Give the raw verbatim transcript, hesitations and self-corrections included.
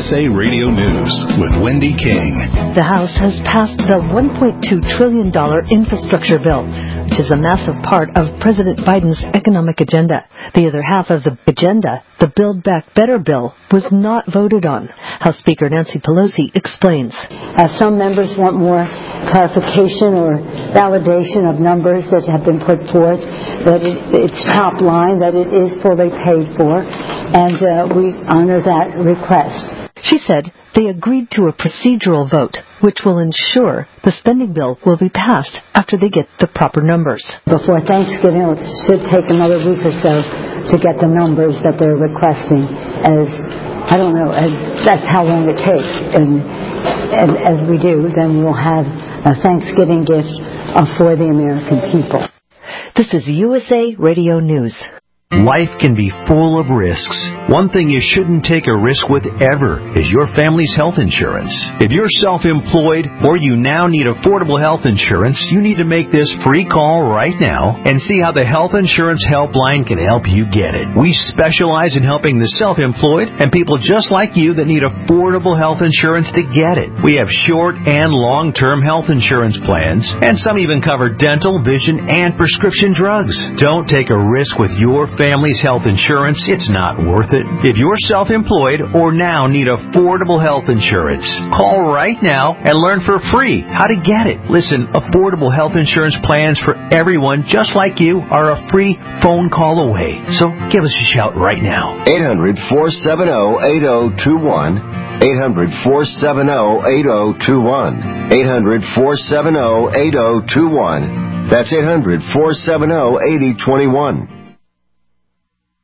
S A Radio News with Wendy King. The House has passed the one point two trillion dollars infrastructure bill, which is a massive part of President Biden's economic agenda. The other half of the agenda, the Build Back Better bill, was not voted on. House Speaker Nancy Pelosi explains. Uh, some members want more clarification or validation of numbers that have been put forth, that it, it's top line, that it is fully paid for, and uh, we honor that request. She said they agreed to a procedural vote, which will ensure the spending bill will be passed after they get the proper numbers. Before Thanksgiving, it should take another week or so to get the numbers that they're requesting, as, I don't know, as that's how long it takes. And, and as we do, then we'll have a Thanksgiving gift uh, for the American people. This is U S A Radio News. Life can be full of risks. One thing you shouldn't take a risk with ever is your family's health insurance. If you're self-employed or you now need affordable health insurance, you need to make this free call right now and see how the Health Insurance Helpline can help you get it. We specialize in helping the self-employed and people just like you that need affordable health insurance to get it. We have short and long-term health insurance plans, and some even cover dental, vision, and prescription drugs. Don't take a risk with your family. Family's health insurance, it's not worth it. If you're self-employed or now need affordable health insurance, call right now and learn for free how to get it. Listen, affordable health insurance plans for everyone just like you are a free phone call away. So give us a shout right now. eight hundred, four seven zero, eight zero two one. eight hundred, four seven zero, eight zero two one. eight hundred, four seven zero, eight zero two one. That's eight hundred, four seven zero, eight zero two one.